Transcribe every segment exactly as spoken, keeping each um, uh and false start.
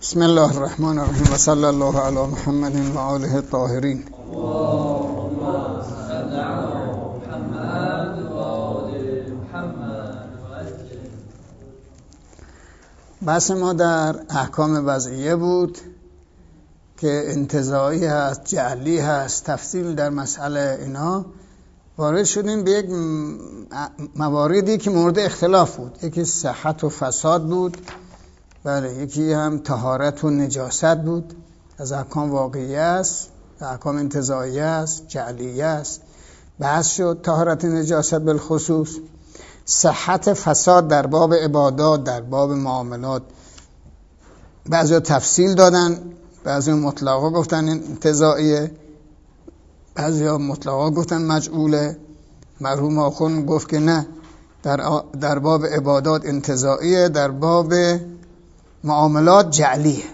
بسم الله الرحمن الرحیم و صلی الله علی محمد و آله الطاهرین. بحث ما در احکام وضعیه بود که انتزاعی هست، جعلی هست، تفصیل در مسئله اینا. وارد شدیم به یک مواردی که مورد اختلاف بود. یکی صحت و فساد بود، بله، یکی هم طهارت و نجاست بود. از احکام واقعی است، احکام انتزاعی است، جعلی است. بحث شد طهارت و نجاست بالخصوص. صحت فساد در باب عبادات، در باب معاملات بعضی تفصیل دادن، بعضی مطلقا گفتن انتزاعیه، بعضی مطلقا گفتن مجعوله. مرحوم آخوند گفت که نه، در, در باب عبادات انتزاعیه، در باب معاملات جعلیه.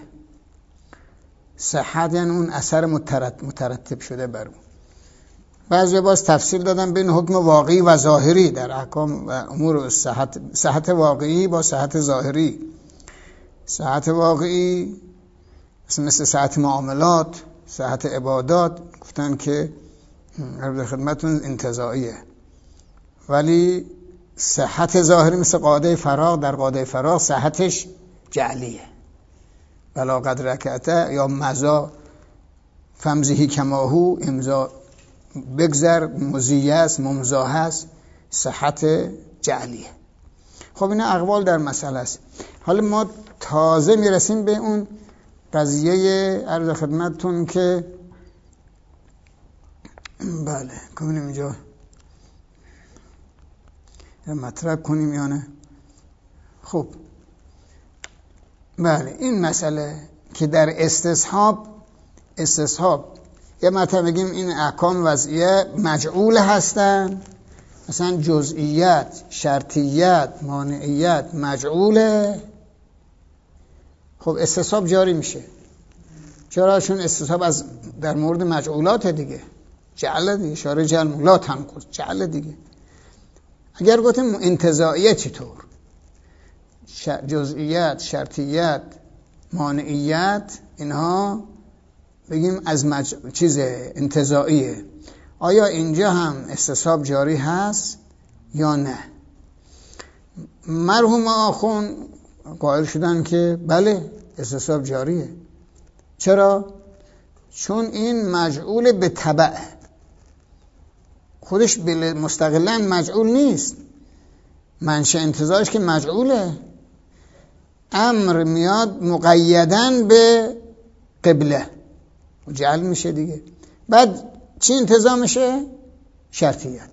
صحت یعنی اون اثر مترتب شده بر اون. بعضی باز تفصیل دادن بین حکم واقعی و ظاهری در احکام و امور صحت. صحت واقعی با صحت ظاهری. صحت واقعی مثل, مثل صحت معاملات، صحت عبادات گفتن که عرض خدمتون انتزاعیه، ولی صحت ظاهری مثل قاعده فراغ، در قاعده فراغ صحتش جعلیه. بلا قد رکعته یا مزا فمزهی کماهو، امضا بگذر، مزیه است، ممزاه است، صحت جعلیه. خب اینا اقوال در مسئله است. حالا ما تازه میرسیم به اون قضیه عرض خدمتتون که بله کنیم اینجا مطرح کنیم یا نه. خب بله، این مسئله که در استصحاب استصحاب یه مرتبه بگیم این احکام وضعیه مجعول هستن، مثلا جزئیات، شرطیات، مانعیات مجعوله. خب استصحاب جاری میشه. چرا؟ چون استصحاب از در مورد مجعولات دیگه، جعل دیگه، اشاره جعل لا تنقض، جعل دیگه. اگر گفتیم انتزاعیه چطور؟ جزئیات، شرطیات، مانعیات، اینها بگیم از مج... چیز انتزاعیه. آیا اینجا هم استصحاب جاری هست یا نه؟ مرحوم آخوند قائل شدن که بله استصحاب جاریه. چرا؟ چون این مجعول به تبع، خودش مستقلا مجعول نیست. منشأ انتزاعش که مجعوله. امر میاد مقیدن به قبله، جعل میشه دیگه. بعد چی انتزاع میشه؟ شرطیت.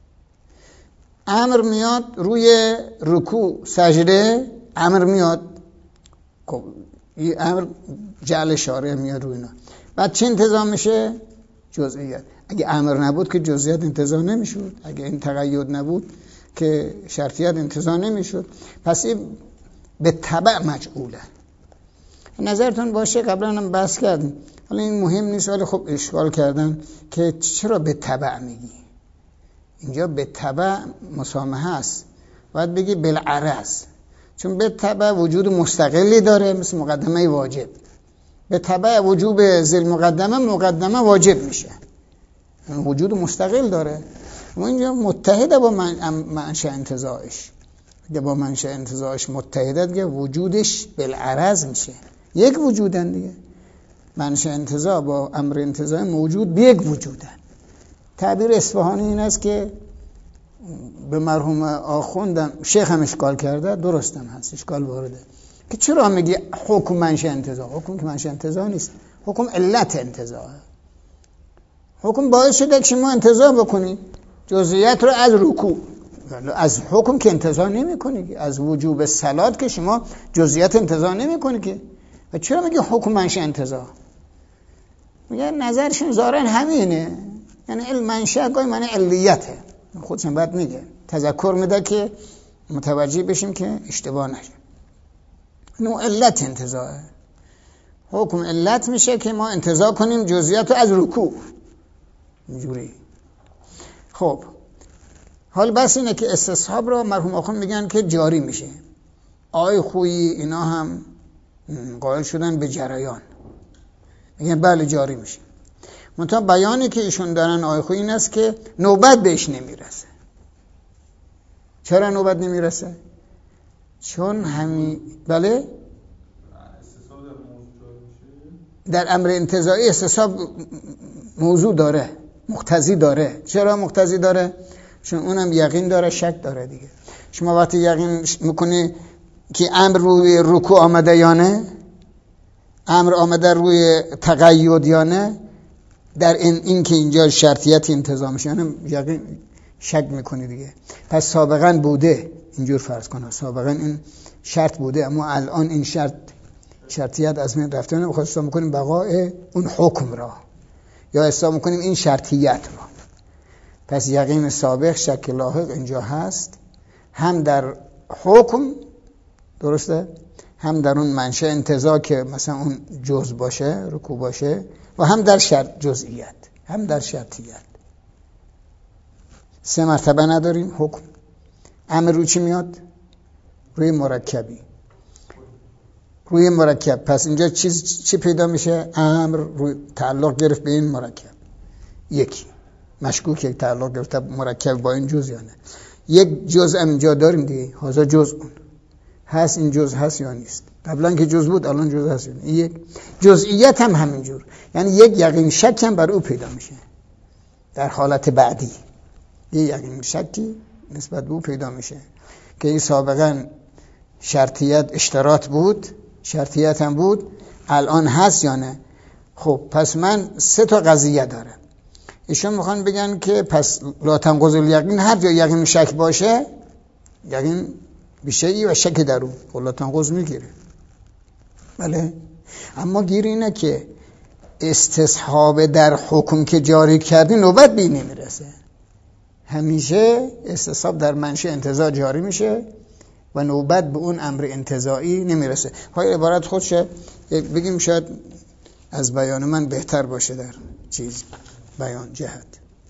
امر میاد روی رکوع سجده، امر میاد، این امر جعل شارع میاد روی اینا. بعد چی انتزاع میشه؟ جزئیات. اگه امر نبود که جزئیات انتزاع نمیشد، اگه این تقید نبود که شرطیات انتزاع نمیشد. پس این به تبع مجعوله. نظرتون باشه، قبلا هم بحث کردیم، حالا این مهم نیست، ولی خب اشکال کردن که چرا به تبع میگی؟ اینجا به تبع مسامحه است، باید بگی بالعرض، چون به تبع وجود مستقلی داره مثل مقدمه واجب. به تبع وجوب ذیل مقدمه مقدمه واجب میشه، وجود مستقل داره. و اینجا متحده با منشأ انتزاعش. اگه با منشأ انتزاعش متحده دیگه وجودش بالعرض میشه، یک وجودن دیگه. منشأ انتزاع با امر انتزاع موجود به یک وجودن. تعبیر اصفهانی این است که به مرحوم آخوندم شیخ هم اشکال کرده، درستم هست، اشکال وارده، که چرا میگی حکم منشأ انتزاع؟ حکم که منشأ انتزاع نیست، حکم علت انتزاع. حکم باعث شده که شما انتزاع بکنید جزئیات رو از رکوع. از حکم که انتزاع نمی کنی، از وجوب صلات که شما جزئیات انتزاع نمی کنی که. و چرا میگه حکم منشأ انتزاع؟ میگه نظرشون ظاهرا همینه، یعنی علم منشأ گاهی معنی علیته. خودشون بعد میگه، تذکر میده که متوجه بشیم که اشتباه نشه. نو علت انتزاعه. حکم علت میشه که ما انتزاع کنیم جزئیات از رکوع اینجوری. خب حال بس اینه که استصحاب را مرحوم آخوند میگن که جاری میشه. آی خویی اینا هم قائل شدن به جریان، میگن بله جاری میشه. منتها بیانی که ایشون دارن آقای خویی این است که نوبت بهش نمیرسه. چرا نوبت نمیرسه؟ چون همین بله در امر انتزاعی استصحاب موضوع داره، مقتضی داره. چرا مقتضی داره؟ چون اونم یقین داره، شک داره دیگه. شما وقتی یقین میکنی که امر روی رکوع آمده یا نه، امر آمده روی تقید یا نه، در این, این که اینجا شرطیت انتزاع میشه یعنی یقین شک میکنی دیگه. پس سابقا بوده، اینجور فرض کنه سابقا این شرط بوده، اما الان این شرط شرطیت از من رفته، نمیخواد حساب میکنیم بقای اون حکم را یا حساب میکنیم این شرطیت را. پس یقین سابق شک لاحق اینجا هست، هم در حکم درسته، هم در اون منشأ انتزاع که مثلا اون جز باشه، رکوع باشه، و هم در شرط جزئیت، هم در شرطیت. سه مرتبه نداریم حکم. امر روی چی میاد؟ روی مرکبی، روی مرکب. پس اینجا چیز چی پیدا میشه؟ امر روی تعلق گرفت به این مرکب. یکی مشکوک یک تعلق گرفت مرکب با این جز یا نه. یک جز هم اینجا داریم دیگه، هازا جز اون هست، این جز هست یا نیست. قبلا که جز بود الان جز هست یا نه. یک جزئیت هم همینجور، یعنی یک یقین شک هم بر او پیدا میشه در حالت بعدی. یک یقین شکی نسبت به او پیدا میشه که این سابقا شرطیت اشتراط بود، شرطیت هم بود، الان هست یا نه. خب پس من سه تا قضیه دارم. ایشون میخوان بگن که پس لا تنقض الیقین، هر جا یقین شک باشه، یقین بیشه‌ای و شک در اون لا تنقض میگیره. بله، اما گیر اینه که استصحاب در حکم که جاری کردی نوبت بی نمیرسه. همیشه استصحاب در منشأ انتزاع جاری میشه و نوبت به اون امر انتزاعی نمیرسه. های عبارت خودش بگیم شاید از بیان من بهتر باشه در چیز بیان جهت.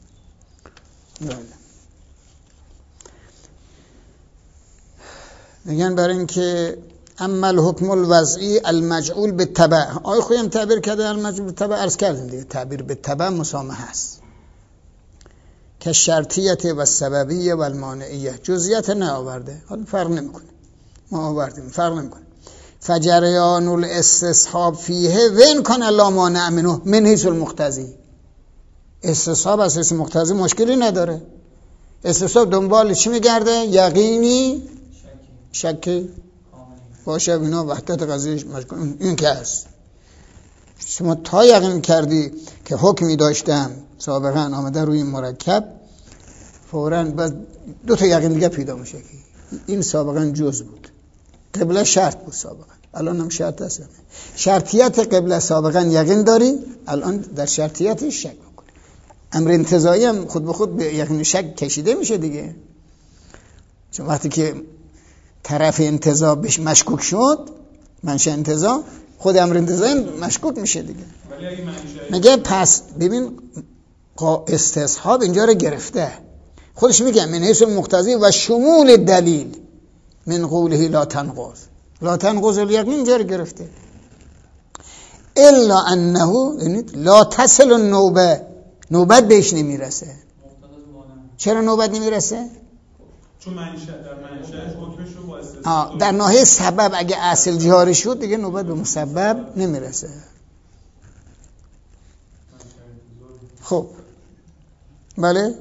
میگن برای اینکه اما الحکم الوضعی المجعول به تبع، آقای خویی هم تعبیر کرده المجعول به تبع، عرض کردیم دیگه تعبیر به تبع مسامحه است که شرطیت و سببیه و المانعیه. جزئیات نه آورده، حالا فرق نمیکنه، ما آوردیم فرق نمیکنه. فجریان الاستصحاب فیه وین کن لا مانع منه من حیث المقتضی. استصحاب اساس مقتضی مشکلی نداره. استصحاب دنبال چی میگرده؟ یقینی شکی باشه، اینا وحدت قضیه مشکل این که هست. شما تا یقین کردی که حکمی داشتم سابقا آمده روی مرکب، فوراً بعد دو تا یقین دیگه پیدا میشه که این سابقا جز بود، قبله شرط بود سابقا، الان هم شرط هست. شرطیت قبله سابقا یقین داری، الان در شرطیتش شک بکنی. امر انتزاعی هم خود به خود به یقین شک کشیده میشه دیگه، چون وقتی که طرف انتزاع بهش مشکوک شد، منشأ انتزاع، خود امر انتزاعی مشکوک میشه دیگه. میگه پس ببین استصحاب اینجا رو گرفته، خودش میگه من حیث المقتضی و شمول دلیل من قوله لا تنقض، لا تنقض الیقین اینجا رو گرفته. الا انه یعنی لا تصل النوبه، نوبت بهش نمیرسه. چرا نوبت نمیرسه؟ چون منشأ در منشأش حکمش رو با استصحاب در ناحیه سبب اگه اصل جاری شد دیگه نوبت به مسبب نمیرسه. خب بله،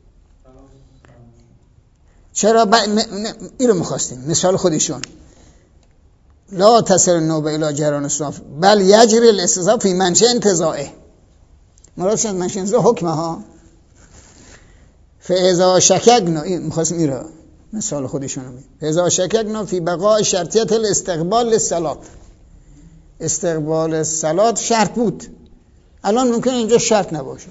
چرا ب... این رو میخواستیم مثال خودشون لا تصل النوبه الی جریان الصاف بل یجری الاستصحاب فی منشأ انتزاعه. مرادش از منشأ انتزاع حکمه ها. فاذا شککنا، این میخواستیم این رو مثال خودشون میگه، فاذا شککنا فی بقاء شرطیت الاستقبال للصلاه. استقبال الصلاه شرط بود، الان ممکنه اینجا شرط نباشه.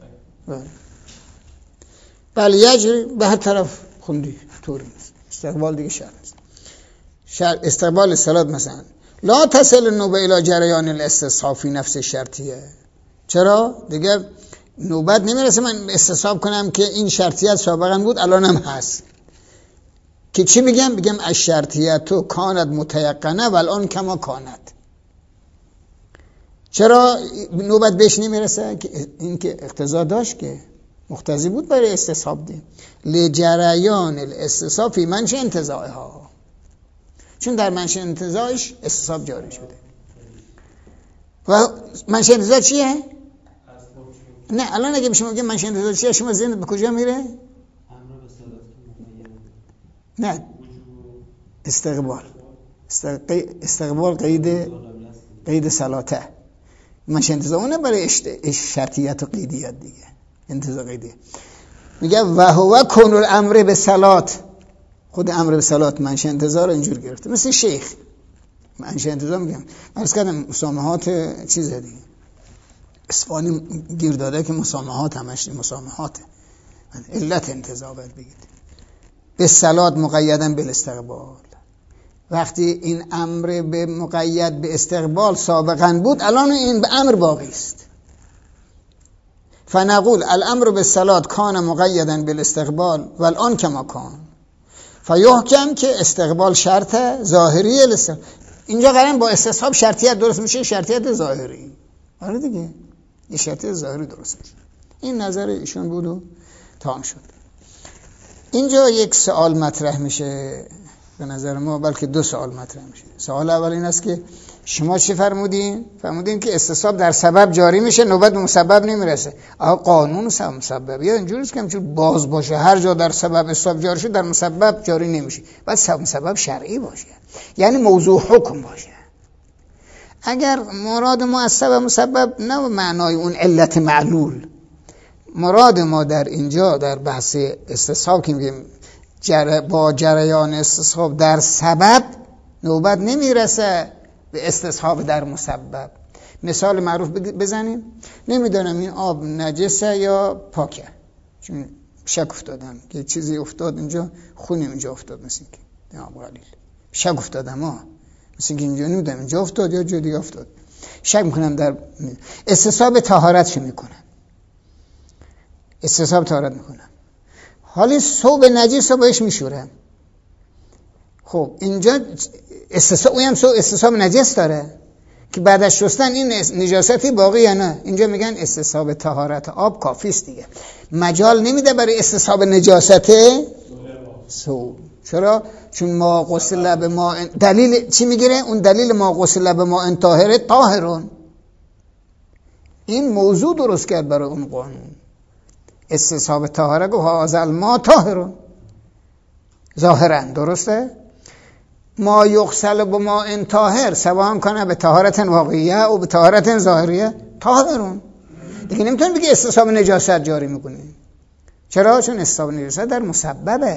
بله یجری به هر طرف خوندی طوری نیست، استقبال دیگه شرط نیست. شرط استقبال الصلاه مثلا لا تصل النوبه الی جریان الاستصحاب فی نفس شرطیه. چرا؟ دیگه نوبت نمیرسه من استصحاب کنم که این شرطیت سابقا بود الان هم هست. که چی میگم؟ بگم از شرطیت تو کانت متیقنه و الان کما کانت. چرا نوبت بهش نمیرسه؟ که این که اقتضا داشت که مقتضی بود برای استصحاب دی لجریان الاستصحاب فی منشأ انتزاعها، چون در منشأ انتزاعش استصحاب جاری شده. و منشأ انتزاع چیه؟ نه الان اگه شما بگید منشأ انتزاع چیه، شما ذهنت به کجا میره؟ نه استقبال. استقبال قید قید صلاته. منشأ انتزاع اونه برای شرطیت و قیدیت دیگه. انتزاع قیدیه. میگه و هو کن الامر به صلات، خود امر به صلات منشأ انتزاع رو اینجور گرفته. مثل شیخ منشأ انتزاع میگم عرض کردم مسامحات چیزه دیگه، اصفهانی گیر داده که مسامحات همش مسامحاته. علت انتزاع باید بگید به صلات مقیدا بالاستقبال. وقتی این امر به مقید به استقبال سابقا بود، الان این به امر باقی است. فنقول الامر بالصلات کان مقیدا بالاستقبال و الان کما کان فیحکم که استقبال شرط ظاهری الاستقبال. اینجا قرن با استصحاب شرطیت درست میشه، شرطیت ظاهری. آره دیگه یه شرطیت ظاهری درست میشه. این نظر ایشون بود و تمام شد. اینجا یک سوال مطرح میشه به نظر ما، بلکه دو سوال مطرح میشه. سوال اول این است که شما چی فرمودین؟ فرمودین که استصحاب در سبب جاری میشه، نوبت به مسبب نمیرسه. آقا قانون مسبب یا اینجوری است که همچون باز باشه، هر جا در سبب استصحاب جاری شد در مسبب جاری نمیشه. باید سبب مسبب شرعی باشه، یعنی موضوع حکم باشه. اگر مراد ما از سبب مسبب نه معنای اون علت معلول، مراد ما در اینجا در بحث استصحاب که میگیم جر... با جریان استصحاب در سبب نوبت نمیرسه به استصحاب در مسبب. مثال معروف بزنیم، نمیدونم این آب نجسه یا پاکه، چون شک افتادم که چیزی افتاد اینجا، خونی اینجا افتاد، مثل که آب قلیل شک افتادم ها، مثل که اینجا نمیدونم اینجا افتاد یا جا دیگه افتاد، شک میکنم در استصحاب طهارت چی میکنم، استصحاب طهارت میکنم، حالی ثوب نجس رو بهش میشورم. خب اینجا استصحاب اویم سو استصحاب نجس داره که بعد از شستن این نجاستی باقی یا نه. اینجا میگن استصحاب طهارت آب کافی است دیگه، مجال نمیده برای استصحاب نجاست سو. چرا؟ چون ما غسل به ما دلیل چی میگیره؟ اون دلیل ما غسل به ما طاهره طاهرون. این موضوع درست کرد برای اون قانون. استصحاب طهاره گفت هازل ما طاهرون ظاهرا، درسته؟ ما یغسل به ما ان طاهر سواء کنه به طهارت واقعیه و به طهارت ظاهریه طاهرون. دیگه نمیتونی بگی استصحاب نجاست جاری میکنی. چرا؟ چون استصحاب نجاست در مسببه،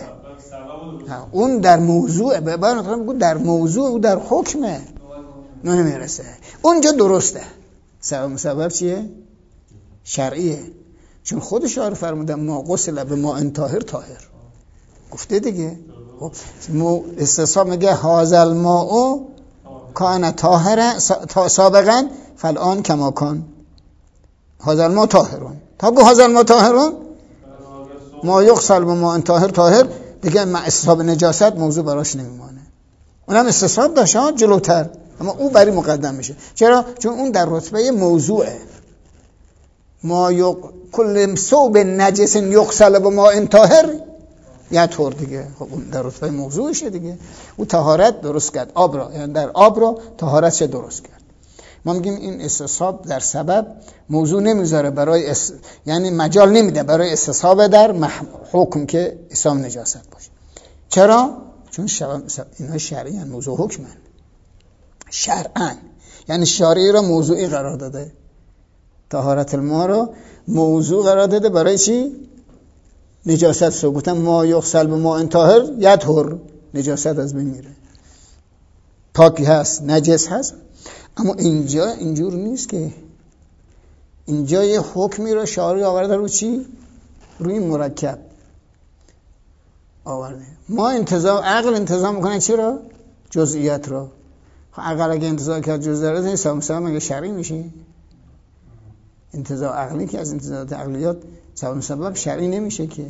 اون در موضوع به بار بگو در موضوع و در حکمه، نه نمیرسه اونجا درسته. سبب مسبب چیه؟ شرعیه، چون خود شارع فرمودن ما غسل به ما ان طاهر طاهر گفته دیگه. استصحاب میگه هازل ماء کان طاهر سابقا فالان کما کان هازل ما طاهرون. تا گو هازل ما طاهرون ما یغسل به ما ان طاهر طاهر دیگه، ما استصحاب نجاست موضوع براش نمیمانه. اونم استصحاب داشته جلوتر، اما او بری مقدم میشه. چرا؟ چون اون در رتبه موضوعه. ما یق... کل ثوب نجس یغسل به ما ان طاهر یا طور دیگه، خب اون در رتبه موضوعشه دیگه. او طهارت درست کرد آب را، یعنی در آب را طهارتش درست کرد. ما میگیم این استصحاب در سبب موضوع نمیذاره برای اس... یعنی مجال نمیده برای استصحاب در مح... حکم که اسلام نجاست باشه. چرا؟ چون شب... اینها شرعی هن، موضوع حکم هن. شرعن یعنی شرعی را موضوعی قرار داده، طهارت الماء رو موضوع قرار داده برای چی؟ نجاست. سو گفتم ما یغسل به ما ان طاهر یطهر، نجاست از بین میره، پاکی هست نجس هست. اما اینجا اینجور نیست که، اینجا یه حکمی رو شارع آورده رو چی؟ روی مرکب آورده. ما انتظام عقل انتظام میکنه چی رو؟ جزئیات رو. عقل اگه انتظام کرد جزئیات این سام سام مگه شرعی میشه؟ انتزاع عقلی که از انتزاعات عقلیات سبب مسبب شرعی نمیشه که.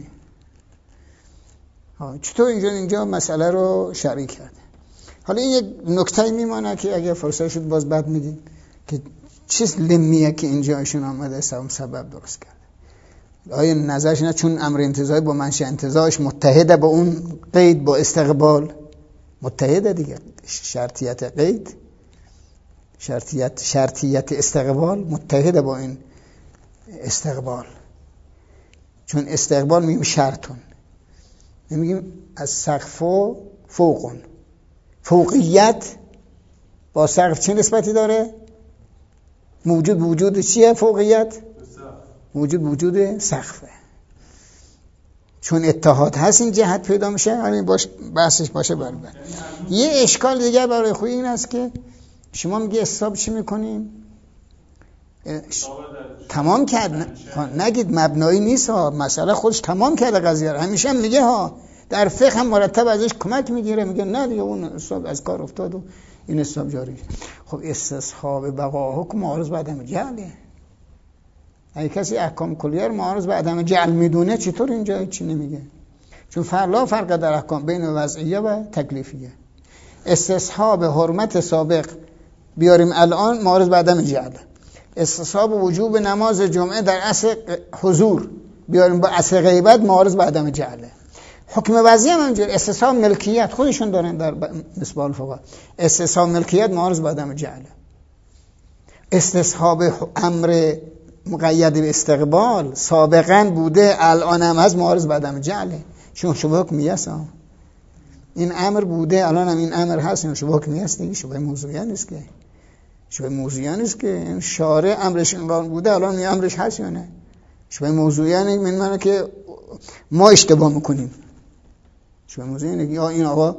چطور اینجا اینجا مسئله رو شرعی کرده؟ حالا این یک نکته میمانه که اگه فرصت شد باز بعد میگیم که چیز لمیه که اینجا ایشون آمده سبب سبب درست کرده؟ آیا نظرش نه چون امر انتزاعی با منشأ انتزاعش متحده با اون قید با استقبال متحده دیگه، شرطیت قید شرطیت شرطیت استقبال متحده با این استقبال، چون استقبال میگیم شرطون، نمیگیم از سقف و فوقون. فوقیت با سقف چه نسبتی داره؟ موجود وجود چیه فوقیت؟ موجود وجود سقفه. چون اتحاد هست این جهت پیدا میشه. همین باش بحثش باشه برابر. یه اشکال دیگه برای خوی این است که شما میگه حساب چی میکنیم؟ تمام کرد، نگید مبنایی نیست ها، مسئله خودش تمام کرده قضیه رو. همیشه هم میگه ها، در فقه هم مرتب ازش کمک میگیره، میگه نه دیگه اون حساب از کار افتاد و این حساب جاری. خب استصحاب بقا حکم معارض به عدم جعله. اگه کسی احکام کلیه رو معارض به عدم جعل میدونه چطور اینجا چی نمیگه؟ چون فرلا فرق در احکام بین وضعیه و تکلیفیه. استصحاب حرمت سابق بیاریم الان معارض به عدم جعله. استصحاب وجوب نماز جمعه در اصل حضور بیاریم با اصل غیبت معارض به عدم جعله. حکم وضعی هم همینجوری. استصحاب ملکیت خودشون دارن در مصباح الفقهاء، استصحاب ملکیت معارض به عدم جعله. استصحاب امر مقید به استقبال سابقا بوده الان هم هست معارض به عدم جعله، چون شبه حکمیه است. این امر بوده الان هم این امر هست، این شبه حکمیه است دیگه، شبه موضوعیه نیست که شبه موضوعیه نیست که این شارع امرش الان بوده الان این امرش هست یا نه. شبه موضوعیه نیست من معنی که ما اشتباه میکنیم. شبه موضوعیه نیست یا این آقا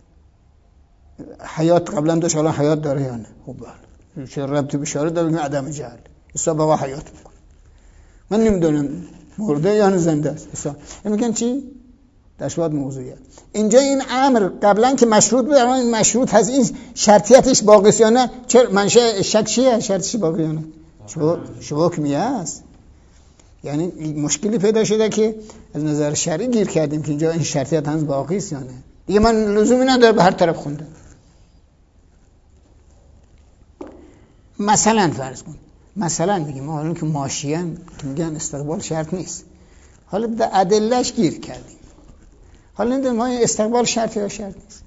حیات قبلا داشت الان حیات داره یا نه. خب بله چه ربطی به شارع داره؟ عدم جعل. حساب آقا حیات میکنه، من نمیدونم مرده یا زنده است. حساب میگن چی؟ تشبیهات موضوعیه. اینجا این امر قبلا که مشروط بود الان این مشروط هست، این شرطیتش باقی است یا نه؟ چرا منشأ شک چیه؟ شرطش باقی یا نه؟ شبه حکمیه است. یعنی مشکلی پیدا شده که از نظر شرعی گیر کردیم که اینجا این شرطیت هنوز باقی است یا نه. دیگه من لزومی نداره به هر طرف خونده. مثلا فرض کن مثلا میگیم ما الان که ماشین که میگن استقبال شرط نیست، حالا در ادلهش گیر کردیم، حالا نمیدونم ما استقبال شرط یا شرط نیست.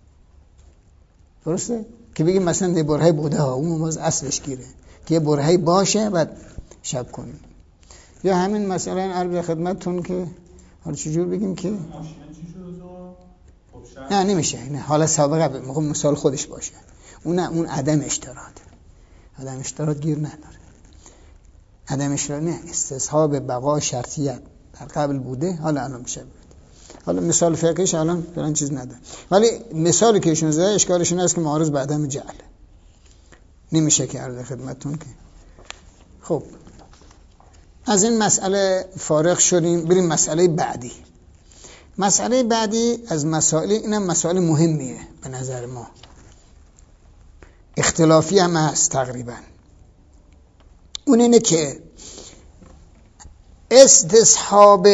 درسته؟ که بگیم مثلا یه برهه بوده ها اون باز اصلش گیره که یه برهه باشه بعد شک کنیم. یا همین مثلا عرض خدمتتون که حالا چجور بگیم که نه نمیشه، نه حالا سابقه موقع مثال خودش باشه، اون اون عدم اشتراط عدم اشتراط گیر نداره. عدم اشتراط نه، استصحاب بقا شرطیت در قبل بوده حالا الان میشه. حالا مثال فقهیش الان فلان چیز نداره، ولی مثالی که ایشون زده اشکالش این است که معارض به عدم جعل نمیشه که عرض خدمتتون که. خب از این مسئله فارغ شدیم، بریم مسئله بعدی. مسئله بعدی از مسائل، اینم مسائل مهمیه به نظر ما، اختلافی هم هست تقریبا. اون اینه که استصحاب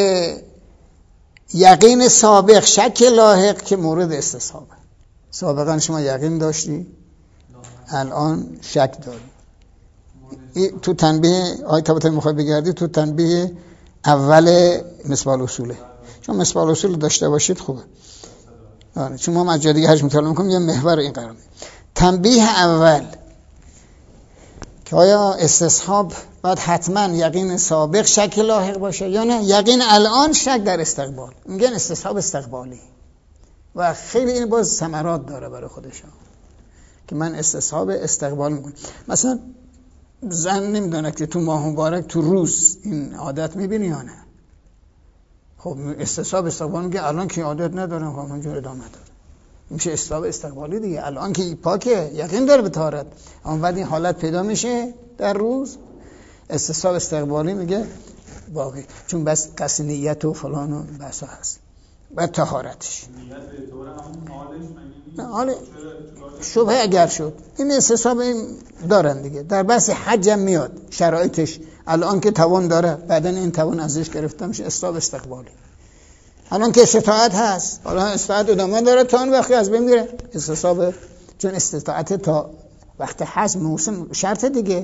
یقین سابق شک لاحق که مورد استصحابه. سابقا شما یقین داشتی الان شک داری. تو تنبیه آیه تبت میخوای بگردی تو تنبیه اول مصباح الاصوله، چون مصباح الاصول داشته باشید خوبه. آره چون ما از جای دیگه هرچی مطالعه میکنیم یه محور این قرار میده. تنبیه اول که آیا استصحاب باید حتما یقین سابق شک لاحق باشه یا نه یقین الان شک در استقبال. میگن استصحاب استقبالی و خیلی این باز ثمرات داره برای خودش که من استصحاب استقبال میکنم. مثلا زن نمیدونه که تو ماه مبارک تو روز این عادت میبینی یا نه. خب استصحاب استقبال میگه الان که عادت ندارم خب اونجا ادامه داره، میشه استصحاب استقبالی دیگه. الان که پاکه یقین داره به طهارت، اما بعد این حالت پیدا میشه در روز، استصحاب استقبالی میگه باقی، چون بس قصد نیت و فلان و بحثا هست بعد طهارتش. نیت به طور همون حالش شبهه اگر شد این استصحاب دارن دیگه. در بحث حج هم میاد شرایطش، الان که توان داره بعدن این توان ازش گرفته میشه استصحاب استقبالی. الان که استطاعت هست، حالا استطاعت ادامه داره تا اون وقتی از بین میره استصحاب، چون استطاعت تا وقت هست موسم شرط دیگه.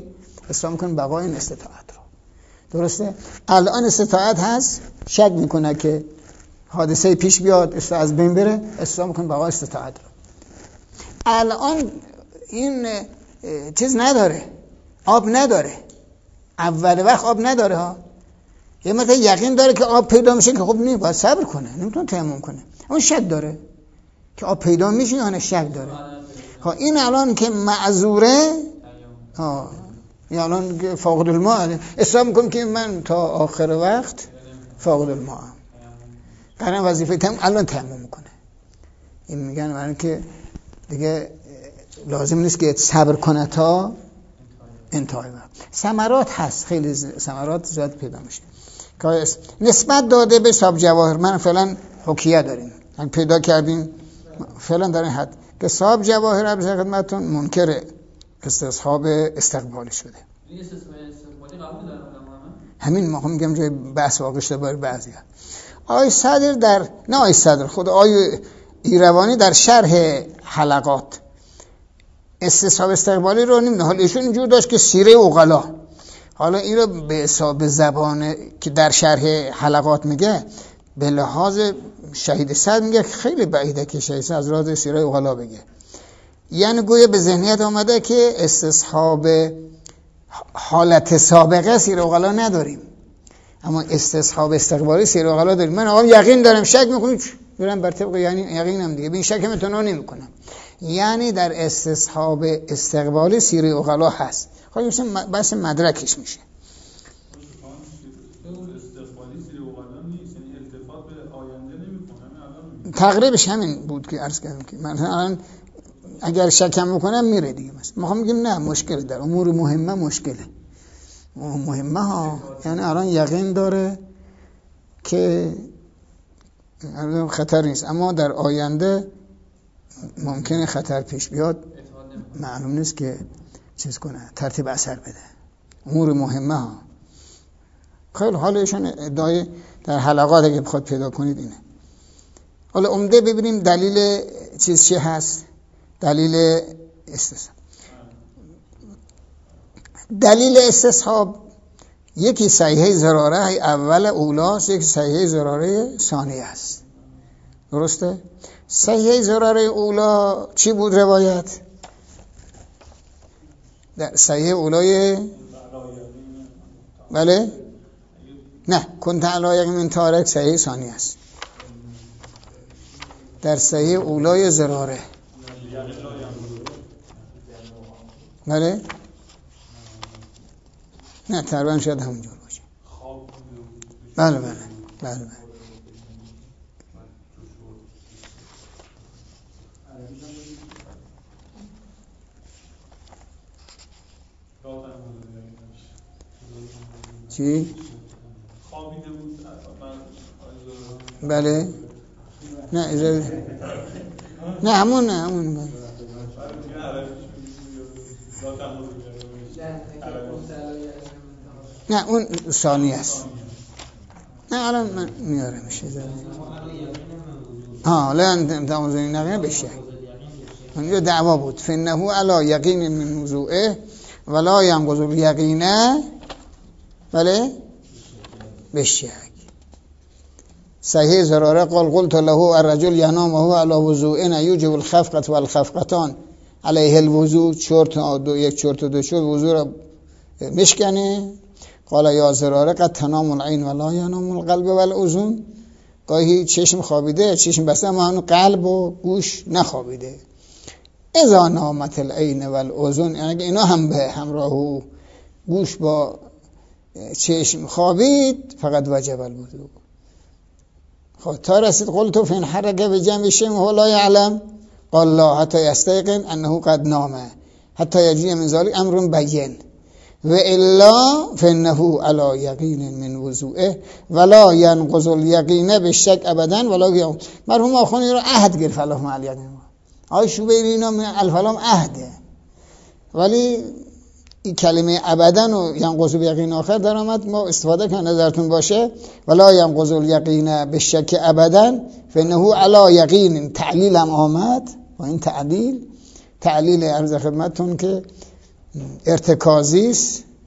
اصرار میکنه بقای این استطاعت رو. درسته؟ الان استطاعت هست، شک میکنه که حادثه پیش بیاد اصلا از بین بره، اصرار میکنه بقای استطاعت رو. الان این چیز نداره، آب نداره، اول وقت آب نداره ها. یه مثلا یقین داره که آب پیدا میشه که خب نه، باید صبر کنه، نمیتونه تیمم کنه. اون شک داره که آب پیدا میشه یا نه، شک داره. ها این الان که معذوره، ها این الان که فاقد الماء، اصرار میکنه که من تا آخر وقت فاقد الماء، قرن وظیفه تیمم الان تیمم میکنه. این میگن برای که دیگه لازم نیست که صبر کنه تا انتهای وقت. ثمرات هست، خیلی ثمرات زیاد پیدا میشه. نسبت داده به صاحب جواهر، من فعلا حکیه داریم، اگه پیدا کردیم فعلا در این حد که صاحب جواهر عرض خدمتتون منکر استصحاب استقبالی شده. همین ما میگم جای بحث واقع شده برای بعضیا. آقای صدر در نه آقای صدر خود آقای ایروانی در شرح حلقات استصحاب استقبالی رو نمیدونه، حالا ایشون اینجور داشت که سیره عقلا، حالا این رو به حساب زبان که در شرح حلقات میگه به لحاظ شهید صدر میگه خیلی بعیده که شهید صدر از راز سیره عقلا بگه. یعنی گویا به ذهنیت آمده که استصحاب حالت سابقه سیره عقلا نداریم، اما استصحاب استقبالی سیره عقلا داریم. من آقا یقین دارم، شک میکنم برم بر طبق یعنی یقینم دیگه، بین شک متنو نمیکنم. یعنی در استصحاب استقبالی سیره عقلا هست. خب این بحث مدرکش میشه. تقریبش همین بود که عرض کردم که من الان اگر شکم بکنم میره دیگه. مثلا ما میگیم نه، مشکل در امور مهمه، مشکله مهمه ها، یعنی الان یقین داره که خطر نیست، اما در آینده ممکنه خطر پیش بیاد، معلوم نیست که چیز کنه، ترتیب اثر بده. امور مهمه ها. خیلی حالا ایشون ادعای در حلقات اگه بخواد پیدا کنید اینه. حالا عمده ببینیم دلیل چیز چی هست. دلیل استصحاب، دلیل استصحاب یکی صحیحه ضراره اول اولاست، یکی صحیحه ضراره ثانیه است. درسته؟ صحیحه ضراره اولا چی بود روایت؟ در صحیحه اولای بله؟ نه، کنت علی یقین من تارک صحیحه ثانیه است. در صحیحه اولای ضراره بله؟ نه تقریبا شاید همونجور باشه. بله بله بله بله. چی؟ بله؟ نه اجازه نه همون نه همون بله. نه اون ثانی است. نه الان من میارم میشه ها لن تموزنی نقیه بشه. اونجا دعوا بود فنهو علا یقین من موضوعه ولا ینقض الیقینه بله بشه. صحیح ضراره قال قلت له الرجل ینام وهو علی وضوء یوجب الخفقه والخفقتان علیه الوضوء، چرت دو یک چرت دو شد وضوء را مشکنه. قال یا ضراره قد تنام العین ولا ینام القلب والاذن، گاهی چشم خوابیده چشم بسته اما هنوز قلب و گوش نخوابیده. اذا نامت العین والاذن، یعنی اینا هم به همراه گوش با چشم خوابید فقط وجب الوضوء. خب تا رسید قلت فین حرکه به جمع شم هو لا یعلم قال لا حتی یستیقن انه قد نامه حتی یجی من ذلك امر بین و الا فانه علی یقین من وضوءه ولا ینقض الیقین بالشک ابدا ولا یوم. مرحوم آخوندی رو عهد گرفت الله مع الیقین. آی شوبیری اینا من الفلام عهده، ولی این کلمه ابدا و ینقض الیقین آخر در آمد، ما استفاده کنه نظرتون باشه ولا ینقض الیقین بالشک ابدا فانه علی یقین. تعلیل هم آمد و این تعلیل تعلیل عرض خدمتتون که ارتکازی است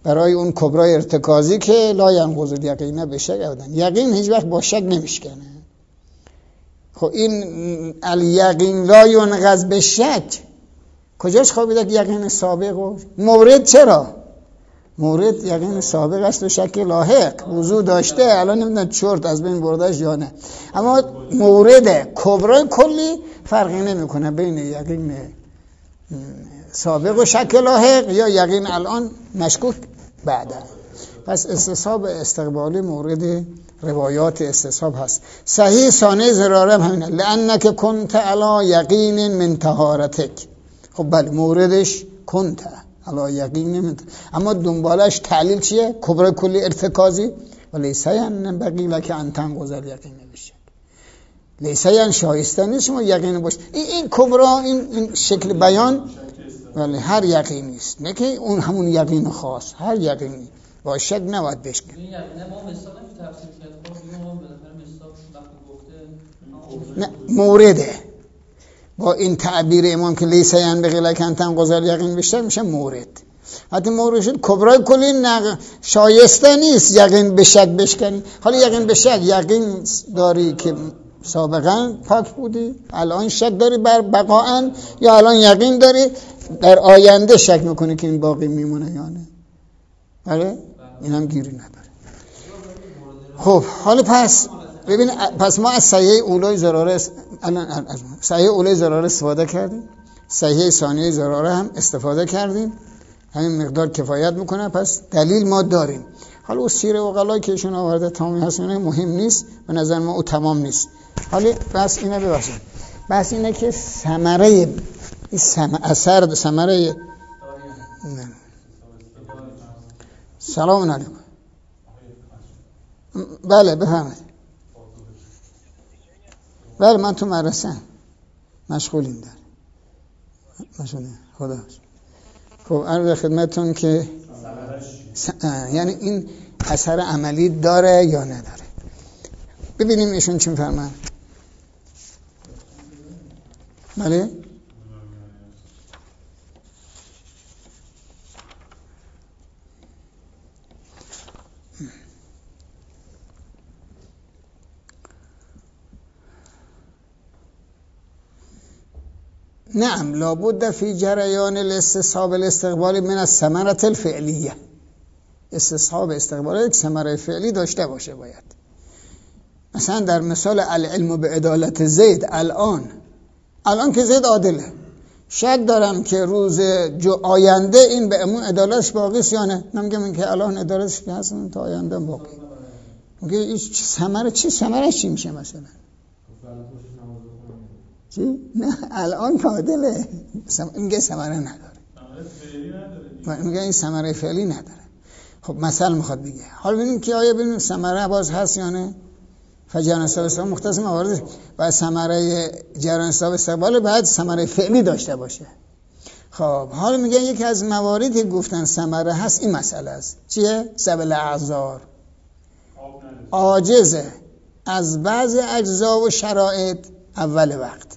برای اون کبرای ارتکازی که لا ینقض الیقین به شک ابدا. یقین هیچ وقت با شک نمیشکنه. خب این الیقین لا ینقض به شک کجاش خوابیده که یقین سابق و مورد؟ چرا مورد یقین سابق است و شک لاحق وضو داشته، الان نمیدونم چرت از بین برداش یا نه، اما مورد کبرای کلی فرقی نمیکنه بین یقین سابق و شک لاحق یا یقین الان مشکوک بعدا. پس استصحاب استقبالی مورد روایات استصحاب هست. صحیح ثانیه ضراره هم همینه، لانک کنت علی یقین من طهارتک. خب بله موردش کنت علی یقین من، اما دنبالش تعلیل چیه؟ کبرای کلی ارتکازی و لیسه ین بقی لک ان تنقض الیقین بشه. لیسه ین شایسته نیست شما یقین باشه. این این کبرا این این شکل بیان ولی هر یقینی است، نه که اون همون یقین خاص، هر یقینی با شک نباید بشکنه. این یقینه ما مثلا تفسیر کرد خب میگم ما بالاخره مثلا وقتی گفته نه مورده با این تعبیر امام که لیسه ینبغی لک ان تنقض الیقین بیشتر میشه مورد. حتی مورد شد کبرای کلی نق... شایسته نیست یقین به شک بشکنی. حالا یقین به شک یقین داری که سابقا پاک بودی، الان شک داری بر بقاءن، یا الان یقین داری در آینده شک میکنی که این باقی میمونه یا نه. آره این هم گیری نداره. خب حالا پس ببین، پس ما از صحیح اولای ضراره الان از صحیح اولای ضراره استفاده کردیم، صحیح ثانیه ضراره هم استفاده کردیم، همین مقدار کفایت میکنه. پس دلیل ما داریم. حالا اون سیر اوغلایی که ایشون آورده تمامی هست مهم نیست، به نظر ما او تمام نیست. حالا بس اینه ببخشید، بس اینه که ثمره این سم... اثر ثمره سلام علیکم. بله بفهمید. بله من تو مدرسه مشغولیم در مشغولیم خدا. خب عرض خدمتون که س... یعنی این اثر عملی داره یا نداره. ببینیم ایشون چی میفرمایند. بله نعم لابد فی جریان الاستصحاب الاستقبالی من الثمرة الفعلیه. استصحاب استقبالی یک ثمره فعلی داشته باشه باید. مثلا در مثال العلم به عدالت زید، الان الان که زید عادله، شک دارم که روز جو آینده این به امون عدالتش باقی است یا نه. نمیگم این که الان عدالتش که هست تا آینده باقی. میگه این ثمره چی؟ ثمره چی میشه مثلا؟ چی؟ نه الان که عادله میگه ثمره نداره. میگه این ثمره فعلی نداره. خب مثلا میخواد بگه. حالا ببینیم که آیا ببینیم ثمره باز هست یا نه. فجران استقبال استقبال مختص موارد باید ثمره جریان استقبال استقبال باید ثمره فعلی داشته باشه. خب حالا میگن یکی از مواردی که گفتن ثمره هست این مسئله است. چیه؟ سبل اعذار، عاجزه از بعض اجزا و شرایط اول وقت.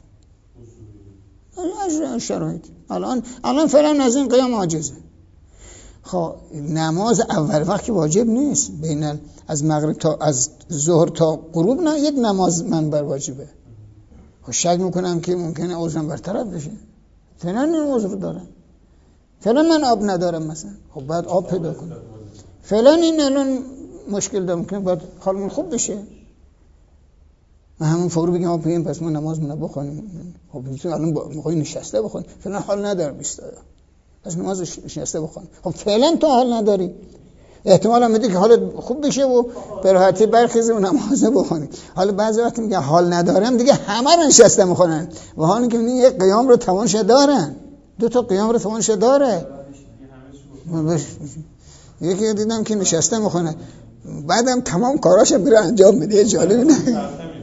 شرایط الان الان فعلا از این قیام عاجزه. خب نماز اول وقت واجب نیست، بین از مغرب تا از ظهر تا غروب نه یک نماز منبر واجبه. خب شک میکنم که ممکنه عذرم برطرف بشه. فعلا این عذر دارم، فعلا من آب ندارم مثلا، خب باید آب پیدا کنم. فعلا این الان مشکل دارم که باید حالمون خوب بشه. من همون فورو بگم آب پییم پس ما نمازمون بخونیم. خب الان میخوای نشسته بخون، فعلا حال ندارم ایستادم، پس نماز نشسته بخون. خب فعلا تو حال نداری، احتمال هم میده که حالت خوب بشه و به راحتی برخیزی و نماز بخونی. حالا بعضی وقت میگه حال ندارم دیگه همه رو نشسته میخونن و حالی که یک قیام رو توانش دارن، دو تا قیام رو توانش داره. یکی دیدم که نشسته میخونه بعدم تمام کاراش میره انجام میده. جالب نه؟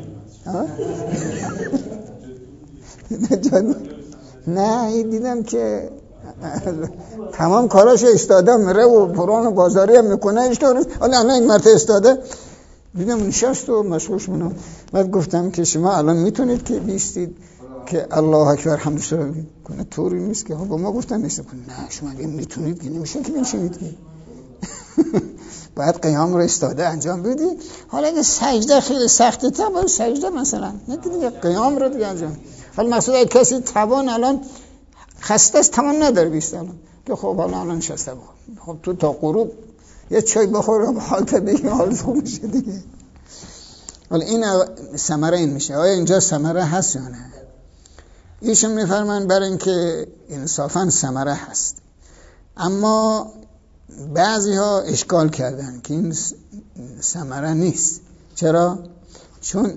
نه این دیدم که تمام کاراش استاده میره و قرآن و بازاری هم میکنه اشتاره. حالا الان این مرتبه استاده دیدم نشست و مشغولش منم. بعد گفتم که شما الان میتونید که بیستید که الله اکبر حمد شما کنه؟ طوری نیست که با ما گفتن نیست. نه شما اگه میتونید که نمیشه که نشینید که باید قیام رو استاده انجام بدی. حالا اگه سجده خیلی سخته تا باید سجده مثلا نه که دیگه قیام رو دیگه انجام. حالا مقصود اگه کسی توان الان خسته است توان نداره بیست الان که خب حالا الان نشسته بود خب تو تا غروب یه چای بخورم حالت دیگه حالت خوب میشه دیگه. حالا این ثمره این میشه. آیا اینجا ثمره هست یا نه؟ ایشون میفرمان برای اینکه انصافا ثمره هست، اما بعضی ها اشکال کردن که این ثمره نیست. چرا؟ چون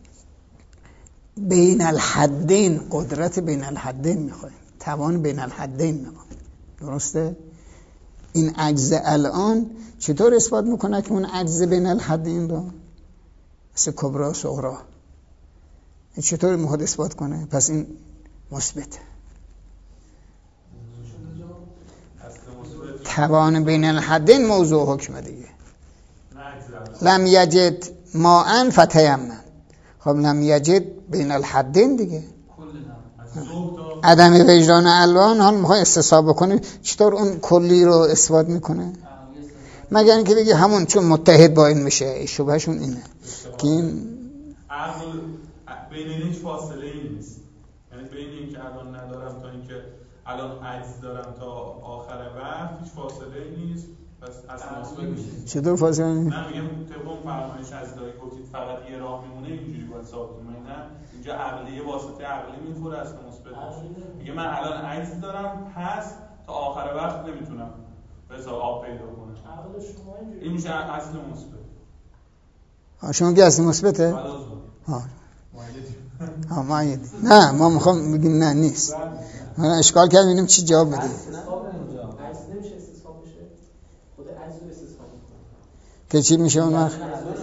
بین الحدین، قدرت بین الحدین میخوایم، توان بین الحدین میخوایم. درسته؟ این عجز الان چطور اثبات میکنه که اون عجز بین الحدین رو مثل کبرا صغرا چطور میخواد اثبات کنه؟ پس این مثبت. توان بین الحدین موضوع حکم دیگه. لم یجد ماء فتیمم. خب لم یجد بین الحدین دیگه. عدم وجدان الان حال میخوای استصحاب بکنی چطور اون کلی رو اثبات میکنه؟ مگر اینکه بگی همون چون متحد با این میشه. شبهشون اینه که این عقل بین این هیچ فاصله ای نیست. یعنی بین این که الان ندارم تا اینکه الان عجز دارم تا آخر وقت هیچ فاصله ای نیست. پس اصلا مثبت نیست. چطور فاصله نیست؟ نه میگم طبق اون فرمایش از دایی گفتید فقط یه راه میمونه اینجوری باید ثابت کنم. نه اینجا عقلیه واسطه عقلی میخوره اصلا مثبت میشه. میگه من الان عجز دارم پس تا آخر وقت نمیتونم بذار آب پیدا کنم. عقل شما اینجوری این میشه اصل مثبت. ها شما که اصل مثبته؟ ها ها ما نه ما میخوام بگیم نه نیست. من اشکال کردم ببینیم چی جواب بده. که چی میشه اون وقت؟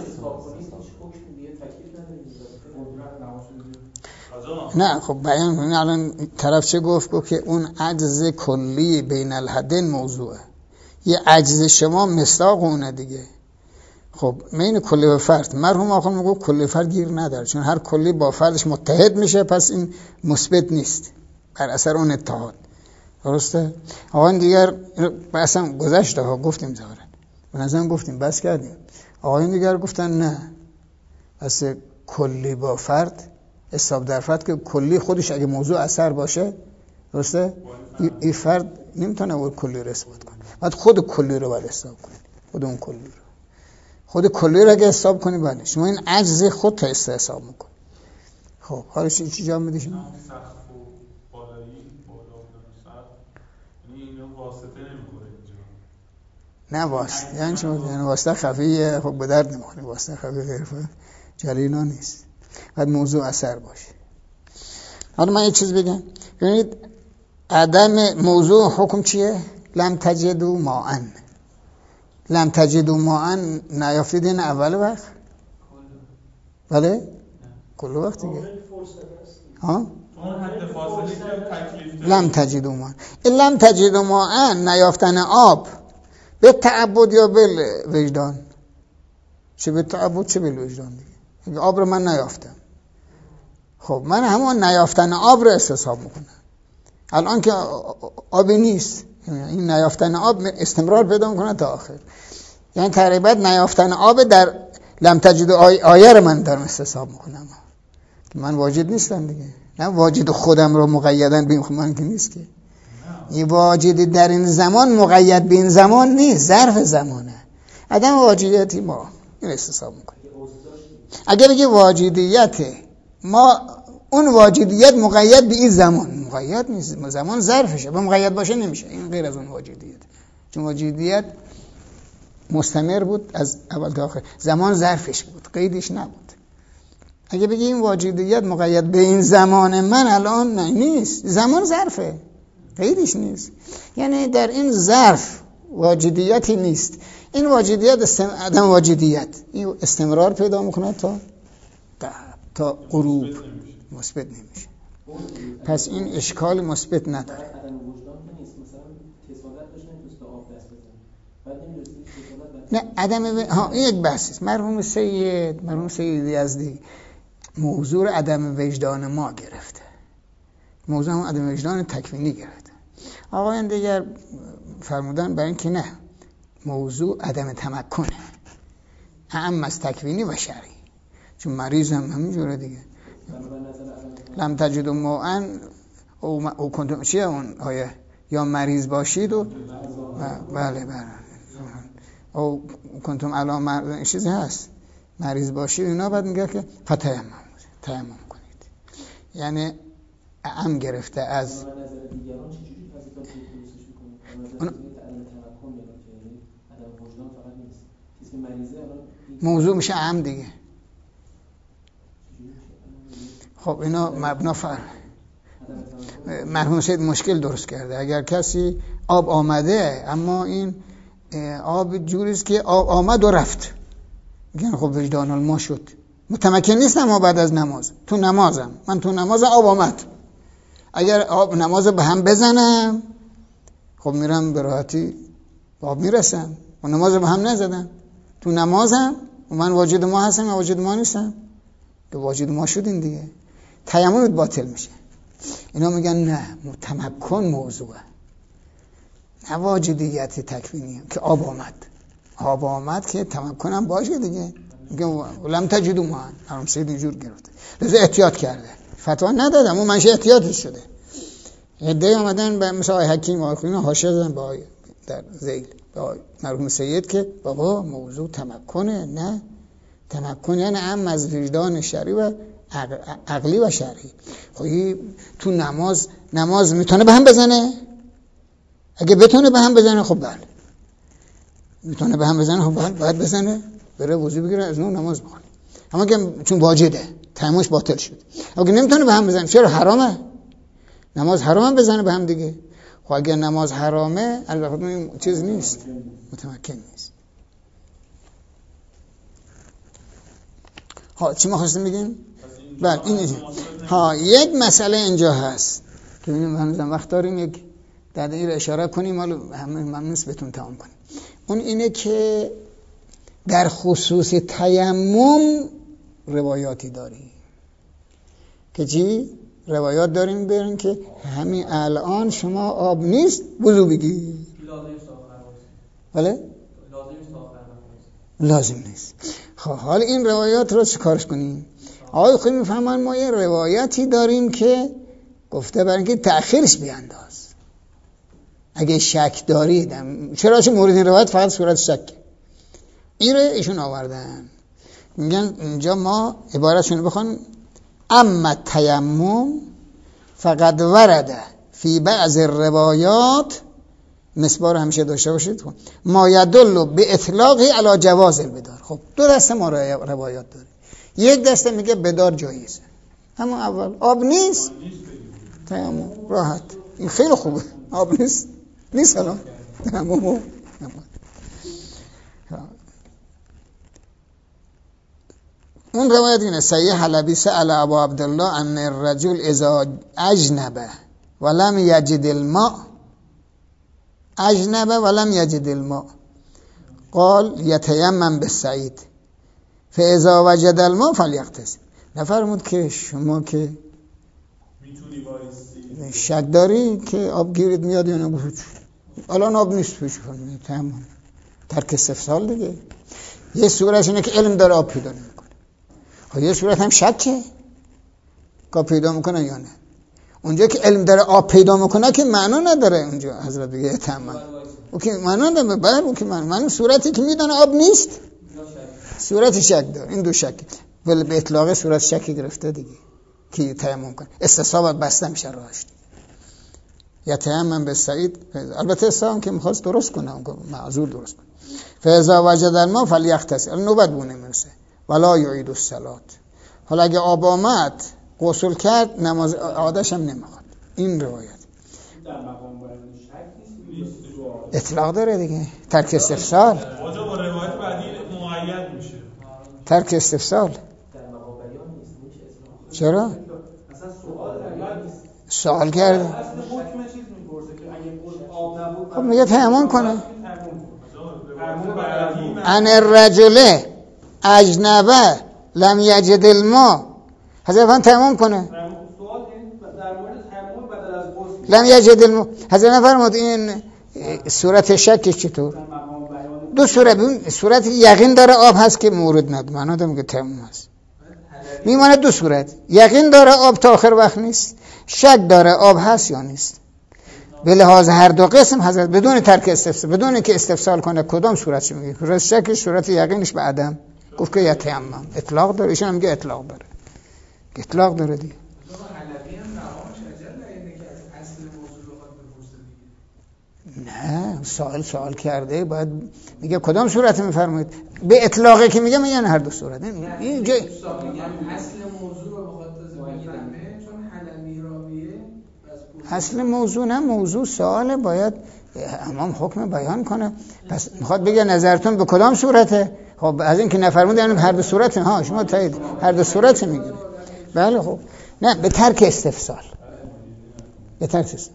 نه خب بیان کنید الان طرف چه گفت؟ گفت که اون عجز کلی بین الحدین موضوعه. یه عجز شما مصداق اونه دیگه. خب بین کلی و فرد مرحوم آقا میگه کلی فرد گیر نداره چون هر کلی با فردش متحد میشه پس این مثبت نیست بر اثر اون اتحاد. درسته؟ آقا دیگر اصلا گذشته ها گفتیم ظاهرا به نظرم گفتیم بس کردیم. آقایون دیگر گفتن نه پس کلی با فرد حساب در فرد که کلی خودش اگه موضوع اثر باشه درسته؟ این فرد نمیتونه اون کلی رو اثبات کنه. بعد خود کلی رو باید حساب کنید. خود اون کلی رو خود کلی رو اگه حساب کنی بله شما این عجز خود تا حساب میکنی. خب حالا چی چی جا میدی شما؟ سقف و بالایی بالا و سقف یعنی اینو واسطه نمیکنه اینجا. نه واسطه یعنی چی؟ یعنی واسطه خفیه. خب به درد نمیخوره. واسطه خفیه غیر جلینا نیست. بعد موضوع اثر باشه. حالا من یه چیز بگم. ببینید عدم موضوع حکم چیه؟ لم تجدوا ماء. لم تجدوا ماء نیافتید این اول وقت؟ بله؟ کل وقت دیگه. ها؟ اون حد فاصله که تکلیف داره. لم تجدوا ماء. این لم تجدوا ماء نیافتن آب به تعبد یا به وجدان؟ چه به تعبد چه به وجدان دیگه. آب رو من نیافتم. خب من همون نیافتن آب رو استصحاب میکنم. الان که آبی نیست این نیافتن آب استمرار پیدا میکنه تا آخر. یعنی تقریبا نیافتن آب در لم تجد آی... آیه رو من دارم استصحاب میکنم که من واجد نیستم دیگه. نه واجد خودم رو مقیدن به من که نیست که. این واجد در این زمان مقید به این زمان نیست ظرف زمانه. عدم واجدیتی ما این استصحاب میکنیم. اگر بگی واجدیت ما اون واجدیت مقید به این زمان مقید نیست. زمان ظرفشه با مقید باشه نمیشه. این غیر از اون واجدیت چون واجدیت مستمر بود از اول تا آخر. زمان ظرفش بود قیدش نبود. اگه بگی این واجدیت مقید به این زمان من الان نه نیست. زمان ظرفه قیدش نیست. یعنی در این ظرف واجدیتی نیست. این واجدیت استم... عدم واجدیت این استمرار پیدا میکنه تا تا غروب مثبت نمیشه. پس این اشکال مثبت نداره. نه عدم ها این یک بحث است. مرحوم سید مرحوم سید یزدی موضوع عدم وجدان ما گرفته. موضوع هم عدم وجدان تکوینی گرفته. آقایان دیگر فرمودن برای اینکه نه موضوع عدم تمکنه، اعم از تکوینی و شرعی، چون مریض هم همینجوره دیگه. لم تجدوا ماء او او کنتم چیه اون آیه، یا مریض باشید و بله بله او کنتم علی مرض چیزی هست مریض باشید اینا، بعد میگه که فتیمم تیمم کنید، یعنی اعم گرفته از اون موضوع میشه اعم دیگه. خب اینا مبنا فر مرحوم سید مشکل درست کرده. اگر کسی آب آمده اما این آب جوریست که آب آمد و رفت، میگن خب وجدان الماء شد، متمکن نیستم ما بعد از نماز، تو نمازم من تو نمازم آب آمد، اگر آب نماز به هم بزنم خب میرم به راحتی آب میرسم، و نماز به هم نزدم، تو نمازم و من واجد ما هستم یا واجد ما نیستم، که واجد ما شدین دیگه، تیممت باطل میشه. اینا میگن نه تمکن موضوعه، نه واجدیت تکوینی که آب آمد، آب آمد که تمکنم باشه دیگه. میگن لم تجدوا ما هم سید اینجور گرفته، لذا احتیاط کرده، فتوا ندادم اون منشه احتیاطش شده. عده آمدن به مثل آقای حکیم آقای خوینا حاشیه زدن با آقای در ذیل با مرحوم سید که بابا موضوع تمکنه، نه تمکن یعنی هم از وجدان شرعی و عقلی و شرعی. خب تو نماز نماز میتونه به هم بزنه، اگه بتونه به هم بزنه خب بله میتونه به هم بزنه، خب بله باید بزنه، بره وضو بگیره از نو نماز بخونه، اما که چون واجده تیممش باطل شد. اگه نمیتونه به هم بزنه چرا؟ حرامه، نماز حرامه بزنه به هم دیگه. خب اگه نماز حرامه البته این چیز نیست، متمکن نیست. ها چی ما خواستیم بگیم؟ بله این ها یک مسئله اینجا هست که هنوزم وقت داریم یک در این اشاره کنیم، حالا همه ممنون بهتون تمام کنیم. اون اینه که در خصوص تیمم روایاتی داریم که چی؟ روایات داریم بریم که همین الان شما آب نیست وضو بگی. بله؟ لازم نیست. خب حال این روایات رو چه کارش کنیم؟ آقای خود میفهمن ما یه روایتی داریم که گفته برای اینکه تأخیرش بیانداز اگه شک دارید. چرا؟ چون مورد این روایت فقط صورت شک این رو ایشون آوردن. میگن اینجا ما عبارتشون بخون اما تیمم فقط ورده فی بعض الروایات، مسبار همیشه داشته باشید، ما یدل به اطلاقی علی جواز البدار. خب دو دسته ما روایات داریم، یک دسته میگه بدار جایزه، اما اول آب نیست تیمم راحت، این خیلی خوبه، آب نیست نیست الان تیمم. اون روایت اینه سیح حلبی سأل ابو عبدالله ان الرجل اذا اجنب ولم یجد الماء اجنب ولم یجد الماء قال یتیمم بالصعید فاذا وجد الماء فلیغتسل. نفرمود که شما که شک داری که آب گیرید میاد یا نه، الان آب نیست پیش کنید تمام ترک استفسال دیگه. یه صورت اینه که علم داره آب پیدا نمیکنه، یه صورت هم شکه که پیدا میکنه یا نه. اونجا که علم داره آب پیدا میکنه که معنا نداره اونجا حضرت دیگه تمام او که معنا نداره. بله اون که معنا صورتی که میدونه آب نیست صورت شک داره. این دو شک ولی به اطلاق صورت شک گرفته دیگه که تیمم کنه، استصواب بسته میشه راهش. یا تیمم به سعید، البته استام که میخواست درست کنه اون معذور درست کنه. فاذا وجد الماء فلیغتسل، نوبت بونه میرسه ولا یعید الصلاه. حالا اگه آب آمد غسل کرد نماز عادش هم نمیخواد. این روایت در مقام بیان شک نیست، اطلاق داره دیگه، ترک استفسال. آجا با روایت بعدی مقید میشه، ترک استفسال. در مقام بیان نیست. چرا؟ اصلا سوال نیست. سوال کرده. اصل حکم چیز میپرسه که اگه آب نبود خب میگه تیمم کنه. تیمم بعدی ان الرجل اجنبه لم یجد الماء، حضرت فرمان تیمم کنه. سوال در مورد تیمم بدل از غسل لم یجد الماء، حضرت فرمود این صورت شکش چطور؟ در مقام بیان دو صورت ببین، صورت یقین داره آب هست که مورد نداره، معنا داره که تیمم هست. میمونه دو صورت، یقین داره آب تا آخر وقت نیست، شک داره آب هست یا نیست. به لحاظ هر دو قسم حضرت بدون ترک استفسار، بدون که استفسار کنه کدام صورتش میگه، صورت شکش، صورت یقینش به عدم، گفت که یتیمم. اطلاق داره، ایشون هم میگه اطلاق داره، اطلاق داره دیگه. نه سوال سوال کرده، باید میگه کدام صورت میفرمایید. به اطلاقی که میگه میگن هر دو صورت. این جای اصل موضوع رو بخواد بگیرمه، چون حلمی راویه اصل موضوع نه، موضوع سواله، باید امام حکم بیان کنه. پس میخواد بگه نظرتون به کدام صورته؟ خب از این که نفرمود یعنی هر دو صورت. ها شما تایید هر دو صورت میگید. بله خب نه، به ترک استفسال، به ترک استفسال.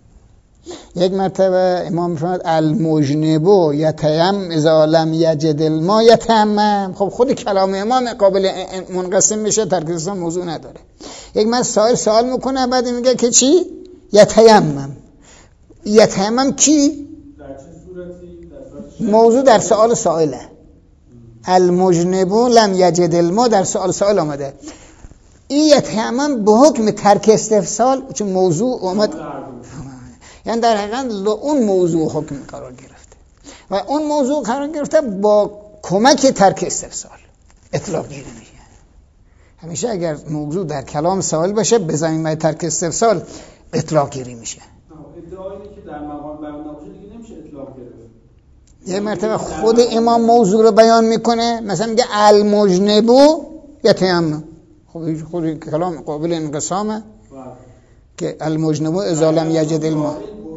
یک مرتبه امام فرمود المجنبو یتیم اذا لم یجد الماء یتیمم. خب خود کلام امام قابل منقسم میشه، ترک استفسال موضوع نداره. یک من سوال سوال میکنه بعد میگه که چی؟ یتیمم. یتیمم کی؟ در چه صورتی؟ موضوع در سوال سائله. المجنبو لم یجد الماء در سوال سائل آمده. این یتیمم به حکم ترک استفسال، چون موضوع اومد، یعنی در حقیقت اون موضوع حکم قرار گرفته و اون موضوع قرار گرفته با کمک ترک استفسال اطلاق گیری میشه. همیشه اگر موضوع در کلام سائل باشه به زمینه ترک استفسال اطلاق گیری میشه. ادعایی که در مقام بیان نباشه دیگه نمیشه اطلاق گرفت. یه مرتبه خود امام موضوع رو بیان میکنه، مثلا میگه المجنبو یتیمم. خب خود کلام قابل انقسامه که المجنبو اذا لم یجد الماء.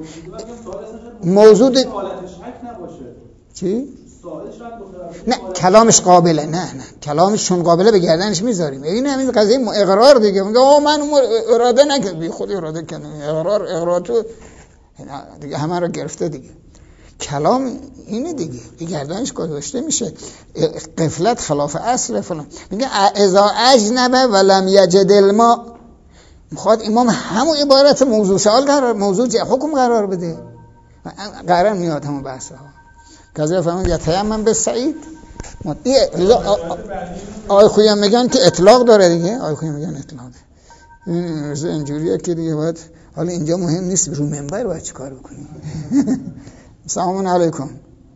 موضوع د... چی؟ نه کلامش قابله، نه نه کلامش چون قابله به گردنش میذاریم. این همین قضیه اقرار دیگه، میگه آ من اراده نکردم، بی خود اراده کردم. اقرار اقرار تو دیگه همه رو گرفته دیگه. کلام اینه دیگه، به گردنش گذاشته میشه. غفلت خلاف اصل فلان. میگه اذا اجنبه ولم یجد الماء. میخواد امام همون عبارت موضوع سوال قرار، موضوع حکم قرار بده. قرار میاد همون بحث ها. کذا فهمون یتیمم به سعید. آی خویم میگن که اطلاق داره دیگه، آی خویم میگن اطلاق داره. این اینجوریه که دیگه باید، حالا اینجا مهم نیست رو منبر باید چی کار بکنیم. سلام علیکم.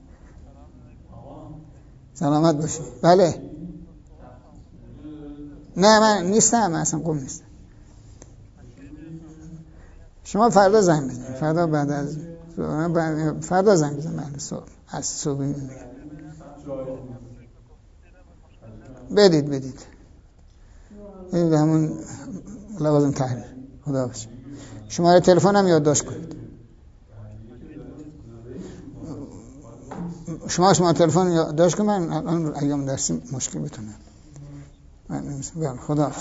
سلامت باشی. بله نه من نیستم، من اصلا قوم نیستم. شما فردا زنگ بزنید، فردا بعد از فردا زنگ بزنید، بعد صبح از صبح بدید بدید بدید همون لوازم تحریر. خدا باشه. شماره تلفنم یادداشت کنید. شما شما تلفن یادداشت کنید، من الان ایام درسی مشکل بتونم. من نمی‌دونم. خدا حافظ.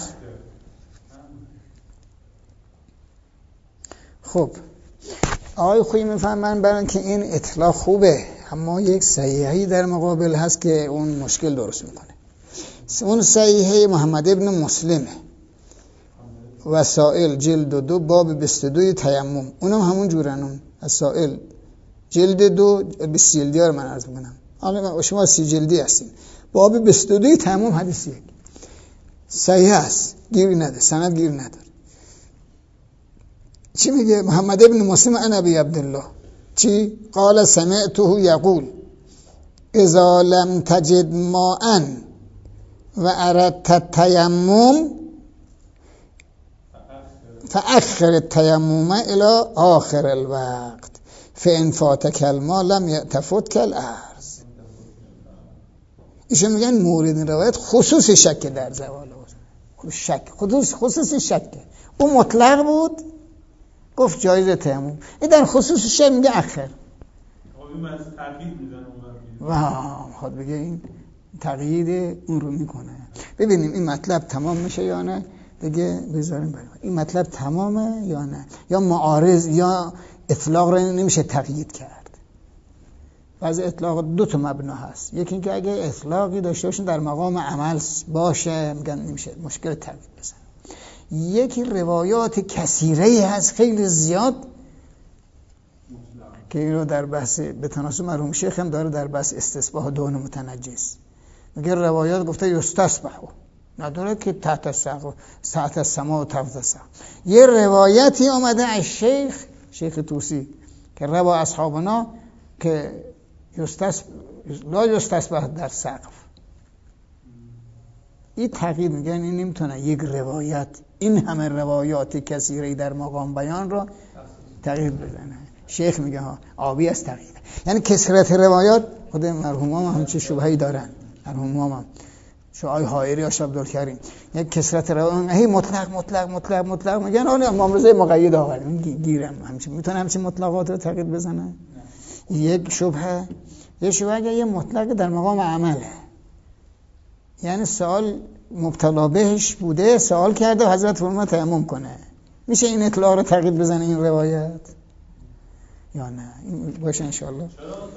خب آقای خویی میفهمن برای اینکه این اطلاق خوبه، اما یک صحیحی در مقابل هست که اون مشکل درست میکنه. اون صحیحه محمد ابن مسلمه، وسائل جلد دو باب بیست و دو تیمم، اونم همون جورن. وسائل جلد دو بیست جلدی ها رو من عرض میکنم، حالا شما سی جلدی هستین. باب بیست و دو تیمم حدیث یک صحیح است، گیری نداره، سند گیر نداره. چی میگه محمد ابن مسلم عن ابی عبدالله؟ چی؟ قال سمعته یقول اذا لم تجد ماء و اردت التیمم فاخر التیمم الى آخر الوقت فان فاتك الماء لم تفوتك الارض. ایشون میگن مورد روایت خصوص شک در زوال بود. شک خصوص خصوص شک اون مطلق بود، گفت جایز تیمم. این در خصوص شک میگه اخر. این من تقیید میزنم واه خود بگه این تقیید اون رو میکنه. ببینیم این مطلب تمام میشه یا نه، دیگه بذاریم بریم. این مطلب تمامه یا نه، یا معارض یا اطلاق رو نمیشه تقیید کرد. بعضی اطلاق دو تا مبنا هست. یکی اینکه اگه اطلاقی داشته باشن در مقام عمل باشه میگن نمیشه، مشکل تقیید بزن. یکی روایات کثیره هست خیلی زیاد که این رو در بحث به تناسب مرحوم شیخ هم داره در بحث استصباح دهن متنجس. میگه روایات گفته یستسبحو، نداره که تحت السقف تحت السما و تحت السقف. یه روایتی آمده از شیخ شیخ طوسی که روا اصحابنا که یستس لا یستسبح در سقف. این تغییر میگن این نمیتونه یک روایت این همه روایات کثیره در مقام بیان رو تغییر بزنه. شیخ میگه ها آبی از تغییر، یعنی کثرت روایات. خود مرحوم هم همچه شبهه‌ای دارن، مرحوم هم شعای حائری یا عبدالکریم، یک کثرت روایات هی مطلق مطلق مطلق مطلق میگن آن امام رضا مقید آورد گیرم همچین میتونه همچین مطلقات رو تغییر بزنه. یک شبهه یه شبهه اگه یه مطلق در مقام عمله، یعنی سوال مبتلا بهش بوده سوال کرده و حضرت فرمود تیمم کنه، میشه این اطلاع رو تغییر بزنه این روایت یا نه؟ این باشه انشالله.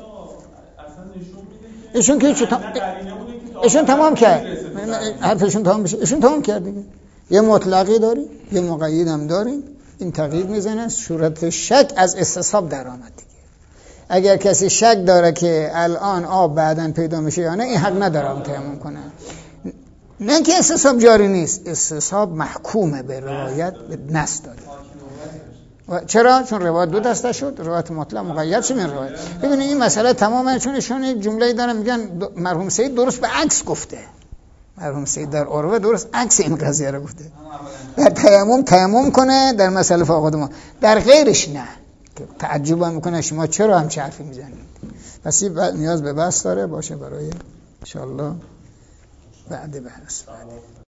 ایشون که ایشون تمام کرد، حرفشون تمام بشه، ایشون تمام کرد دیگه. یه مطلقی داریم یه مقید هم داریم، این تغییر میزنه صورت شک از استصحاب در آمد دیگه. اگر کسی شک داره که الان آب بعداً پیدا میشه یا نه، این حق نداره اون تیمم کنه. نه که استصحاب جاری نیست، استصحاب محکومه به روایت به نص داره. چرا؟ چون روایت دو دسته شد، روایت مطلق مقید شد. این روایت ببینید این مسئله تمامه، چون ایشون یک جمله‌ای دارن میگن مرحوم سید درست به عکس گفته. مرحوم سید در عروه درست عکس این قضیه رو گفته. در تیمم تیمم کنه در مسئله فاقد ما، در غیرش نه. تعجب میکنه شما چرا همچین حرفی میزنید. پس نیاز به بحث داره باشه برای ان شاء الله بعد بحث.